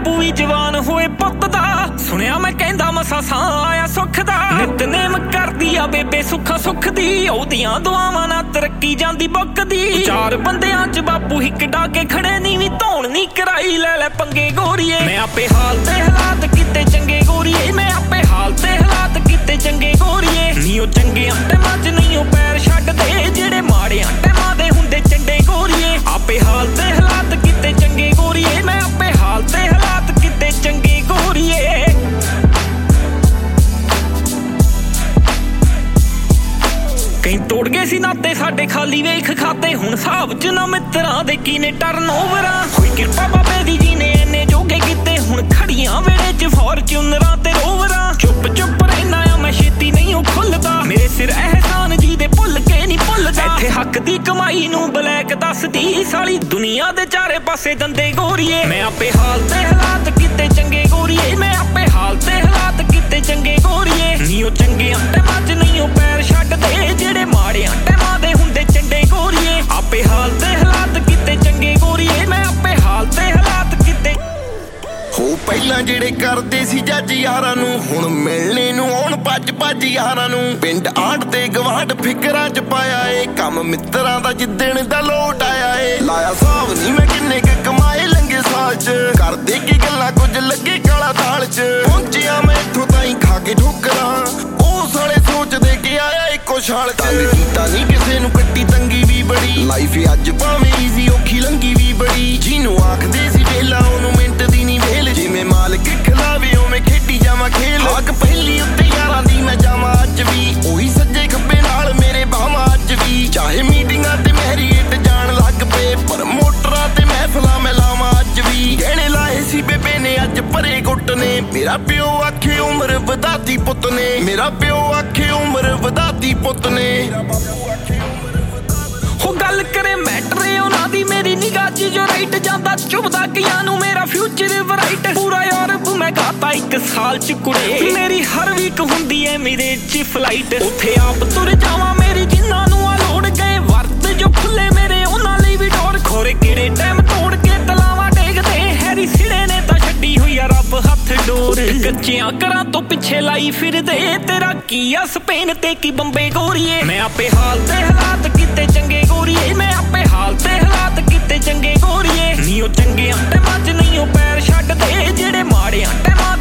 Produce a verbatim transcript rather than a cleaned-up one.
ਬਾਪੂ ਵੀ ਜਵਾਨ ਹੋਏ ਪੁੱਤ ਦਾ ਸੁਣਿਆ ਮੈਂ ਕਹਿੰਦਾ ਮਸਾ ਸਾਂ ਆਇਆ ਸੁੱਖ ਦਾ ਨਿਤਨੇਮ ਕਰਦੀ ਆ ਬੇਬੇ ਸੁੱਖਾ ਸੁੱਖ ਦੀ ਉਹਦੀਆਂ ਦੁਆਵਾਂ ਨਾਲ ਤਰੱਕੀ ਜਾਂਦੀ ਬੁੱਕਦੀ ਚਾਰ ਬੰਦਿਆਂ ਚ ਬਾਪੂ ਹਿੱਕ ਡਾ ਕੇ ਖੜੇ ਨੀ ਵੀ ਧੌਣ ਨੀ ਕਰਾਈ ਲੈ ਲੈ ਪੰਗੇ ਗੋਰੀਏ ਮੈਂ ਆਪੇ ਹਾਲ ਤੇ ਹਾਲਾਤ ਕੀਤੇ ਚੰਗੇ ਗੋਰੀਏ ਮੈਂ ਆਪੇ ਹਾਲ ਤੇ ਹਾਲਾਤ ਕੀਤੇ ਚੰਗੇ ਗੋਰੀਏ ਨੀ ਉਹ ਚੰਗਿਆਂ ਟੈਮਾਂ ਚ ਨਹੀਂ ਉਹ ਪੈਰ ਛੱਡਦੇ ਜਿਹੜੇ ਮਾੜਿਆਂ ਟੈਮਾਂ ਦੇ ਹੁੰਦੇ ਚੰਡੇ ਗੋਰੀਏ ਆਪੇ ਹਾਲ ਤੇ ਹਾਲਾਤ ਕੀਤੇ ਚੰਗੇ ਗੋਰੀਏ ਮੈਂ ਆਪੇ ਹਾਲ ਤੇ ਹਾਲਾਤ ਕੀਤੇ ਚੰਗੇ ਗੋਰੀਏ ਕਈ ਤੋੜ ਗਏ ਸੀ ਨਾਤੇ ਸਾਡੇ ਖਾਲੀ ਵੇਖ ਖਾਤੇ ਹੁਣ ਹਿਸਾਬ ਚ ਨਾ ਮਿੱਤਰਾਂ ਦੇ ਕੀ ਨੇ ਟਰਨ ਓਵਰਾਂ ਹੋਈ ਕਿਰਪਾ ਬਾਬੇ ਦੀ ਜੀ ਨੇ ਇੰਨੇ ਜੋਗੇ ਕੀਤੇ ਹੁਣ ਖੜੀਆਂ ਵੇੜੇ ਚ ਫੋਰਚੂਨਰਾਂ ਤੇ ਰੋਵਰਾਂ ਚੁੱਪ ਚੁੱਪ ਰਹਿਣਾ ਆ ਮੈਂ ਛੇਤੀ ਨਹੀਂ ਉਹ ਖੁੱਲਦਾ ਮੇਰੇ ਸਿਰ ਅਹਿਸਾਨ ਜੀ ਦੇ ਭੁੱਲ ਕੇ ਨਹੀਂ ਭੁੱਲਦਾ ਇੱਥੇ ਹੱਕ ਦੀ ਕਮਾਈ ਨੂੰ ਬਲੈਕ ਦੱਸਦੀ ਸਾਲੀ ਦੁਨੀਆ ਦੇ ਚਾਰੇ ਪਾਸੇ ਦੰਦੇ ਗੋਰੀਏ ਮੈਂ ਆਪੇ ਹਾਲ ਤੇ ਹਾਲਾਤ ਕੀਤੇ ਚੰਗੇ ਗੋਰੀਏ ਮੈਂ ਆਪੇ ਹਾਲ ਤੇ ਹਾਲਾਤ ਕੀਤੇ ਚੰਗੇ ਗੋਰੀਏ ਨੀ ਉਹ ਚੰਗਿਆਂ ਟੈਮਾਂ ਚ ਨਹੀਂ ਉਹ ਪੈਰ ਛੱਡਦੇ ਜਿਹੜੇ ਮਾੜਿਆਂ ਟੈਮਾਂ ਦੇ ਹੁੰਦੇ ਚੰਡੇ ਗੋਰੀਏ ਆਪੇ ਹਾਲ ਤੇ ਹਾਲਾਤ ਕੀਤੇ ਚੰਗੇ ਗੋਰੀਏ ਮੈਂ ਆਪੇ ਹਾਲ ਤੇ ਹਾਲਾਤ ਕੀਤੇ ਹੋ ਪਹਿਲਾਂ ਜਿਹੜੇ ਕਰਦੇ ਸੀ ਜੱਜ ਯਾਰਾਂ ਨੂੰ ਹੁਣ ਮਿਲਣੇ ਨੂੰ ਆਉਣ ਭੱਜ ਭੱਜ ਯਾਰਾਂ ਨੂੰ ਪਿੰਡ ਆਂਢ ਤੇ ਗਵਾਂਢ ਫਿਕਰਾਂ ਚ ਪਾਇਆ ਏ ਕੰਮ ਮਿੱਤਰਾਂ ਦਾ ਜਿੱਦਣ ਦਾ ਲੋਟ ਆਇਆ ਏ ਲਾਇਆ ਹਿਸਾਬ ਨਹੀਂ ਮੈਂ ਕਿੰਨੇ ਕ ਕਮਾਏ ਲੰਗੇ ਸਾਲ ਚ ਕਰਦੇ ਕੀ ਗੱਲਾਂ ਕੁਝ ਲੱਗੇ ਕਾਲਾ ਦਾਲ ਚ ਪਹੁੰਚਿਆ ਮੈਂ ਇੱਥੋਂ ਤਾਈਂ ਖਾ ਕੇ ਠੋਕਰਾਂ ਉਹ ਸਾਲੇ ਸੋਚਦੇ ਕਿ ਆਇਆ ਇੱਕੋ ਛਾਲ ਚ ਤੰਗ ਕੀਤਾ ਨਹੀਂ ਕਿਸੇ ਨੂੰ ਕੱਟੀ ਤੰਗੀ ਵੀ ਬੜੀ ਲਾਈਫ ਅੱਜ ਭਾਵੇਂ ਈਜ਼ੀ ਔਖੀ ਲੰਗੀ ਵੀ ਬੜੀ ਜਿਹਨੂੰ ਆਖਦੇ ਸੀ ਵੇਲਾ ਉਹਨੂੰ ਮਿੰਟ ਦੀ ਨਹੀਂ ਵੇਲ ਜਿਵੇਂ ਮਾਲਕ ਖਿਲਾਵੇ ਉਵੇਂ ਖੇਡੀ ਜਾਵਾਂ ਖੇਲ ਹੱਕ ਪਹਿਲੀ ਉੱਤੇ ਯਾਰਾਂ ਦੀ ਮੈਂ ਜਾਵਾਂ ਅੱਜ ਵੀ ਉਹੀ ਸੱਜੇ ਖੱਬੇ ਨਾਲ ਮੇਰੇ ਬਾਹਾਂ ਅੱਜ ਵੀ ਚਾਹੇ ਮੀਟਿੰਗਾਂ ਤੇ ਮੈਰੀਏਟ ਜਾਣ ਲੱਗ ਪਏ ਪਰ ਮੋਟਰਾਂ ਤੇ ਮਹਿਫਲਾਂ ਮੈਂ ਲਾਵਾਂ ਅੱਜ ਵੀ ਗਹਿਣੇ ਲਾਏ ਸੀ ਬੇਬੇ ਨੇ ਅੱਜ ਭਰੇ ਗੁੱਟ ਨੇ ਮੇਰਾ ਪਿਓ ਆਖੇ ਉਮਰ ਵਧਾਤੀ ਪੁੱਤ ਨੇ ਮੇਰਾ ਪਿਓ ਆਖੇ ਉਮਰ ਵਧਾਤੀ ਪੁੱਤ ਨੇ ਹੋ ਗੱਲ ਕਰੇ ਮੈਟਰ ਉਹਨਾਂ ਦੀ ਮੇਰੀ ਨਿਗਾਹ ਚ ਜੋ ਰਾਈਟ ਜਾਂਦਾ ਚੁਭਦਾ ਕਿਆਂ ਨੂੰ ਮੇਰਾ ਫਿਊਚਰ ਬਰਾਈਟ ਪੂਰਾ ਯੂਰਪ ਮੈਂ ਗਾਤਾ ਇੱਕ ਸਾਲ ਚ ਕੁੜੇ ਮੇਰੀ ਹਰ ਵੀਕ ਹੁੰਦੀ ਐ ਮੇਰੇ ਚ ਫਲਾਈਟ ਉੱਥੇ ਆਪ ਤੁਰ ਜਾਵਾਂ ਮੇਰੀ ਜਿੰਨਾਂ ਨੂੰ ਆ ਲੋੜ ਗਏ ਵਰਤ ਜੋ ਖੁੱਲੇ ਮੇਰੇ ਉਹਨਾਂ ਲਈ ਵੀ ਡੋਰ ਖੋਰੇ ਕਿਹੜੇ ਟਾਈਮ ਤੋੜ ਕੇ ਤਲਾਵਾਂ ਡੇਗਦੇ ਹੈਰੀ ਸਿੜੇ ਨੇ ਤਾਂ ਛੱਡੀ ਹੋਈ ਆ ਰੱਬ ਹੱਥ ਡੋਰ ਕੱਚਿਆਂ ਘਰਾਂ ਤੋਂ ਪਿੱਛੇ ਲਾਈ ਫਿਰਦੇ ਤੇਰਾ ਕੀ ਆ ਸਪੇਨ ਤੇ ਕੀ ਬੰਬੇ ਗੋਰੀਏ ਮੈਂ ਆਪੇ ਹਾਲ ਤੇ ਹਾਲਾਤ ਕੀਤੇ ਚੰਗੇ ਗੋਰੀਏ ਮੈਂ ਆਪੇ ਹਾਲ ਤੇ ਹਾਲਾਤ ਕੀਤੇ ਚੰਗੇ ਗੋਰੀਏ ਨੀ ਉਹ ਚੰਗਿਆਂ ਟੈਮਾਂ ਚ ਨਹੀਂ ਉਹ ਪੈਰ ਛੱਡਦੇ ਜਿਹੜੇ ਮਾੜਿਆਂ ਟੈਮਾਂ